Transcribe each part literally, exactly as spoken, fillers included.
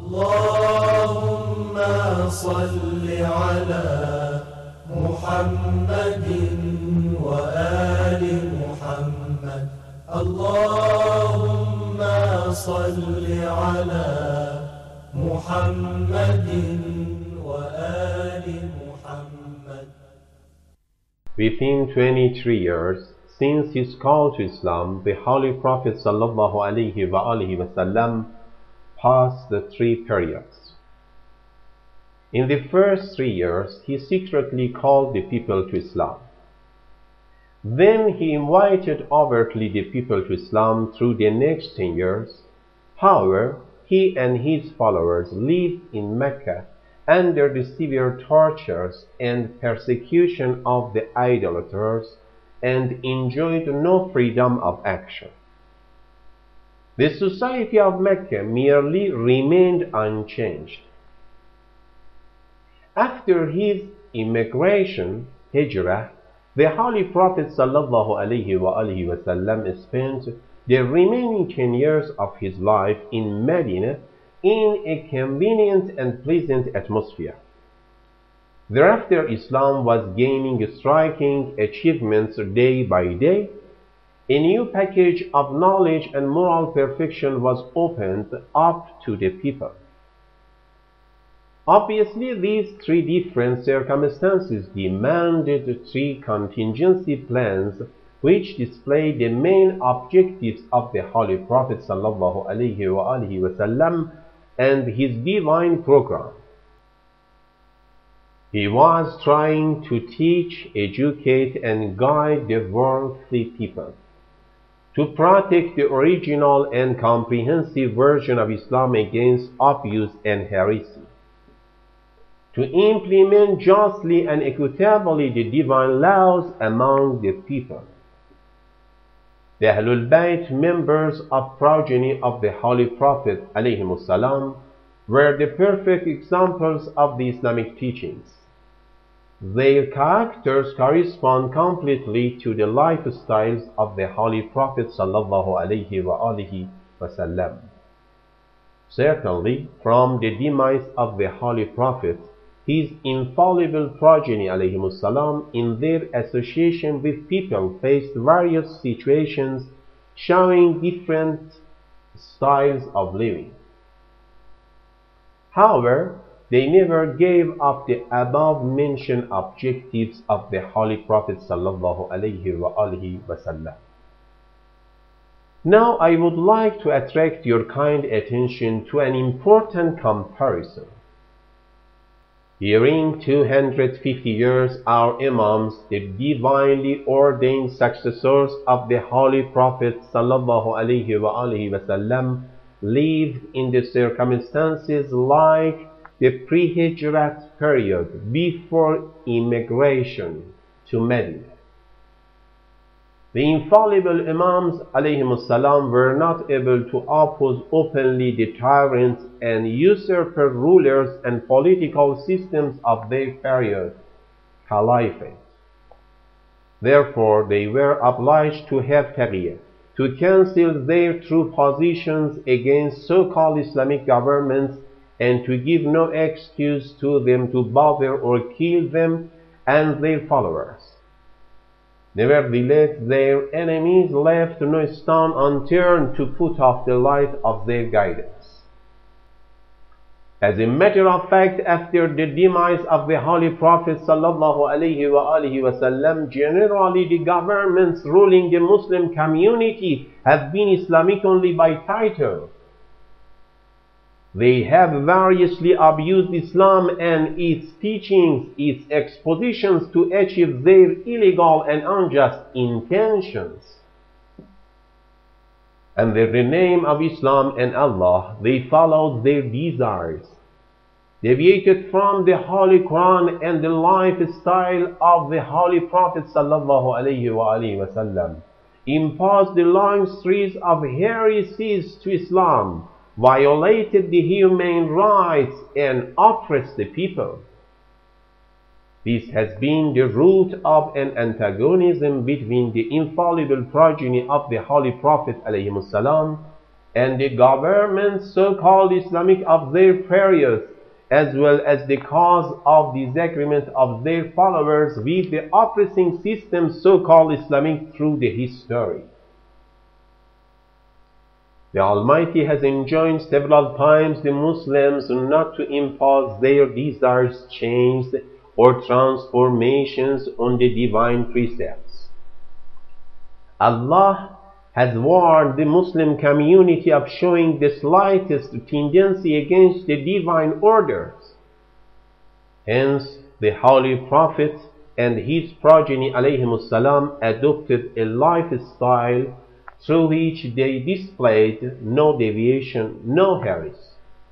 اللهم صل على محمد وآل محمد. اللهم صل على محمد وآل محمد. Within twenty-three years since his call to Islam, the Holy Prophet sallallahu alaihi wasallam passed the three periods. In the first three years, he secretly called the people to Islam. Then he invited overtly the people to Islam through the next ten years. However, he and his followers lived in Mecca under the severe tortures and persecution of the idolaters and enjoyed no freedom of action. The society of Mecca merely remained unchanged. After his immigration, Hijrah, the Holy Prophet sallallahu alaihi wasallam spent the remaining ten years of his life in Medina in a convenient and pleasant atmosphere. Thereafter, Islam was gaining striking achievements day by day. A new package of knowledge and moral perfection was opened up to the people. Obviously, these three different circumstances demanded three contingency plans which display the main objectives of the Holy Prophet sallallahu alaihi wasallam and his divine program. He was trying to teach, educate, and guide the worldly people to protect the original and comprehensive version of Islam against abuse and heresy, to implement justly and equitably the divine laws among the people. The Ahlul Bayt, members of progeny of the Holy Prophet ﷺ, were the perfect examples of the Islamic teachings. Their characters correspond completely to the lifestyles of the Holy Prophet ﷺ. Certainly, from the demise of the Holy Prophet, his infallible progeny ﷺ in their association with people faced various situations showing different styles of living. However, they never gave up the above-mentioned objectives of the Holy Prophet ﷺ. Now I would like to attract your kind attention to an important comparison. During two hundred fifty years, our Imams, the divinely ordained successors of the Holy Prophet ﷺ, lived in the circumstances like the pre-Hijrat period before immigration to Medina. The infallible Imams ﷺ were not able to oppose openly the tyrants and usurper rulers and political systems of their period, Caliphate. Therefore, they were obliged to have taqiyya, to cancel their true positions against so-called Islamic governments and to give no excuse to them to bother or kill them and their followers. Nevertheless, their enemies left no stone unturned to put off the light of their guidance. As a matter of fact, after the demise of the Holy Prophet ﷺ, generally the governments ruling the Muslim community have been Islamic only by title. They have variously abused Islam and its teachings, its expositions to achieve their illegal and unjust intentions. Under the name of Islam and Allah, they followed their desires, deviated from the Holy Quran and the lifestyle of the Holy Prophet ﷺ, imposed the long series of heresies to Islam, violated the human rights, and oppressed the people. This has been the root of an antagonism between the infallible progeny of the Holy Prophet ﷺ and the governments, so-called Islamic, of their period, as well as the cause of disagreement of their followers with the oppressing system, so-called Islamic, through the history. The Almighty has enjoined several times the Muslims not to impose their desires, changes, or transformations on the divine precepts. Allah has warned the Muslim community of showing the slightest tendency against the divine orders. Hence, the Holy Prophet and his progeny alayhimus salam adopted a lifestyle through which they displayed no deviation, no heresy.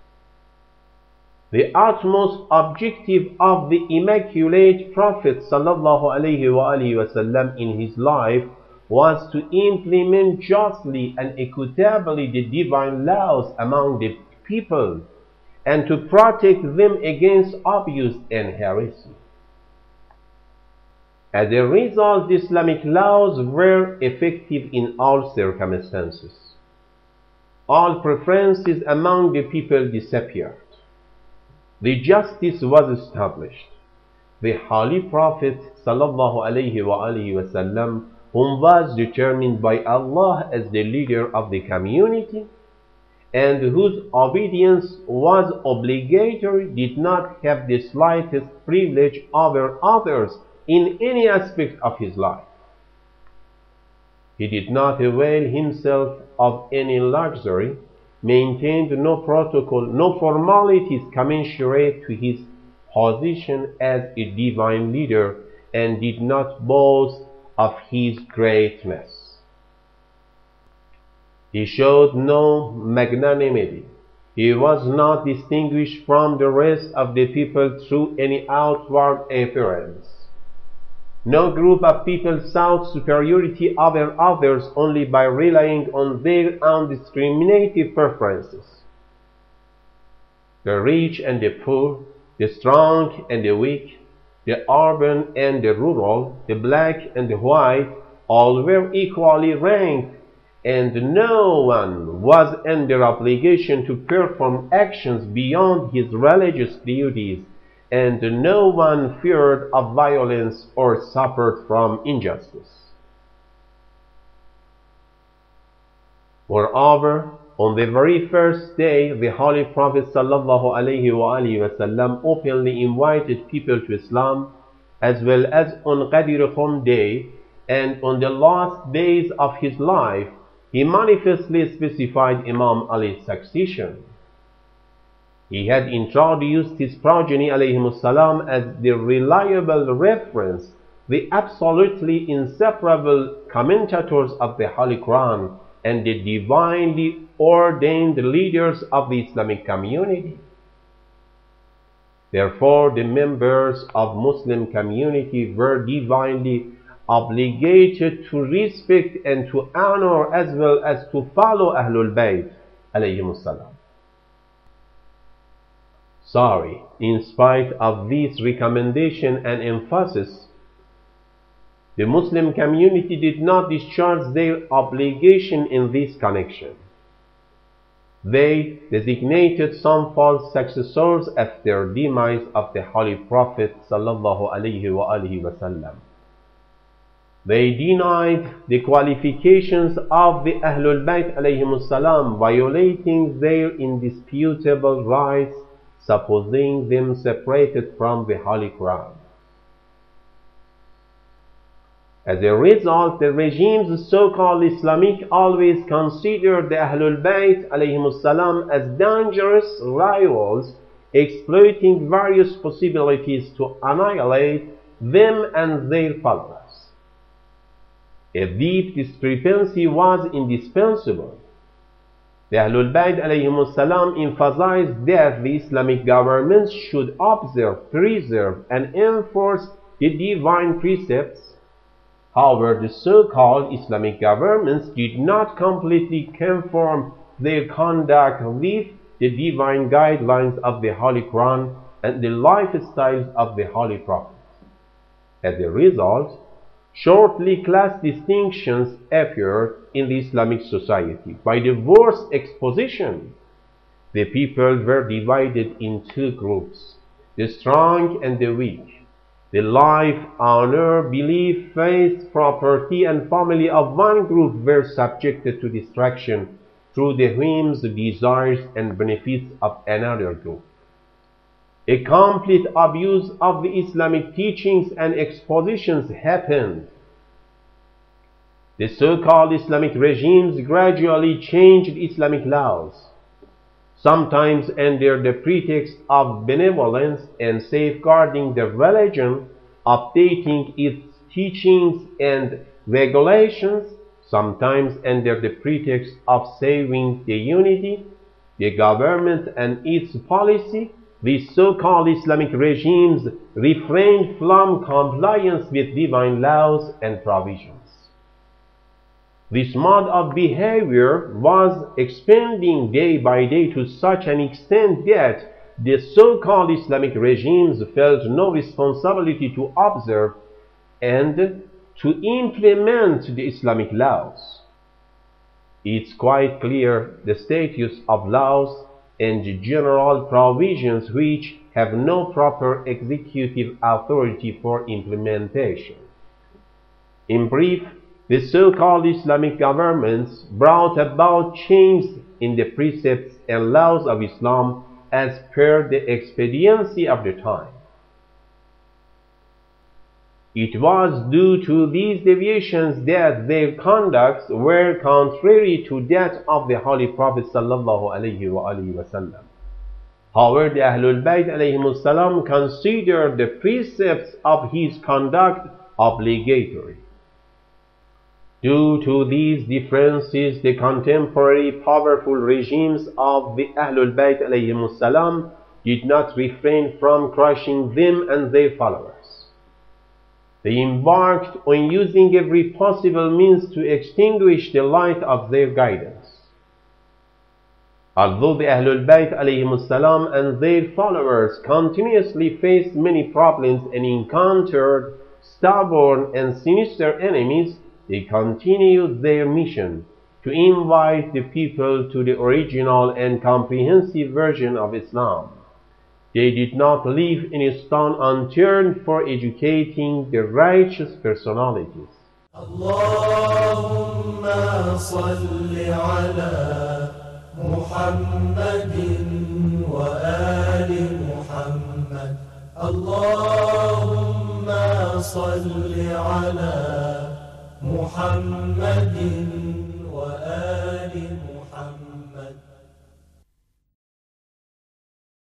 The utmost objective of the Immaculate Prophet sallallahu alaihi wasallam in his life was to implement justly and equitably the divine laws among the people and to protect them against abuse and heresy. As a result, the Islamic laws were effective in all circumstances. All preferences among the people disappeared. The justice was established. The Holy Prophet sallallahu alaihi wasallam, whom was determined by Allah as the leader of the community and whose obedience was obligatory, did not have the slightest privilege over others in any aspect of his life. He did not avail himself of any luxury, maintained no protocol, no formalities commensurate to his position as a divine leader, and did not boast of his greatness. He showed no magnanimity. He was not distinguished from the rest of the people through any outward appearance. No group of people sought superiority over others only by relying on their undiscriminated preferences. The rich and the poor, the strong and the weak, the urban and the rural, the black and the white, all were equally ranked, and no one was under obligation to perform actions beyond his religious duties, and no one feared of violence or suffered from injustice. Moreover, on the very first day, the Holy Prophet sallallahu alaihi wasallam openly invited people to Islam, as well as on Ghadir Khum Day and on the last days of his life. He manifestly specified Imam Ali's succession. He had introduced his progeny alayhimus salam as the reliable reference, the absolutely inseparable commentators of the Holy Quran, and the divinely ordained leaders of the Islamic community. Therefore, the members of Muslim community were divinely obligated to respect and to honor as well as to follow Ahlul Bayt alayhimus salam. Sorry, in spite of this recommendation and emphasis, the Muslim community did not discharge their obligation in this connection. They designated some false successors after demise of the Holy Prophet sallallahu alaihi wasallam. They denied the qualifications of the Ahlul Bayt alayhimus salam, violating their indisputable rights, supposing them separated from the Holy Quran. As a result, the regimes so-called Islamic always considered the Ahlul Bayt alayhimus salam as dangerous rivals, exploiting various possibilities to annihilate them and their followers. A deep discrepancy was indispensable. The Ahlul Bayt alayhimus salam emphasized that the Islamic governments should observe, preserve, and enforce the divine precepts. However, the so-called Islamic governments did not completely conform their conduct with the divine guidelines of the Holy Quran and the lifestyles of the Holy Prophet. As a result, Shortly, class distinctions appeared in the Islamic society. By the worst exposition, the people were divided in two groups, the strong and the weak. The life, honor, belief, faith, property, and family of one group were subjected to destruction through the whims, desires, and benefits of another group. A complete abuse of the Islamic teachings and expositions happened. The so-called Islamic regimes gradually changed Islamic laws, sometimes under the pretext of benevolence and safeguarding the religion, updating its teachings and regulations, sometimes under the pretext of saving the unity, the government and its policy. These so-called Islamic regimes refrained from compliance with divine laws and provisions. This mode of behavior was expanding day by day to such an extent that the so-called Islamic regimes felt no responsibility to observe and to implement the Islamic laws. It's quite clear the status of laws and general provisions which have no proper executive authority for implementation. In brief, the so-called Islamic governments brought about changes in the precepts and laws of Islam as per the expediency of the time. It was due to these deviations that their conducts were contrary to that of the Holy Prophet sallallahu alaihi wasallam. However, the Ahlul Bayt alayhimus salam considered the precepts of his conduct obligatory. Due to these differences, the contemporary powerful regimes of the Ahlul Bayt alayhimus salam did not refrain from crushing them and their followers. They embarked on using every possible means to extinguish the light of their guidance. Although the Ahlul Bayt alayhimus salam and their followers continuously faced many problems and encountered stubborn and sinister enemies, they continued their mission to invite the people to the original and comprehensive version of Islam. They did not leave any stone unturned for educating the righteous personalities. Allahumma salli ala Muhammadin wa ali Muhammad. Allahumma salli ala محمد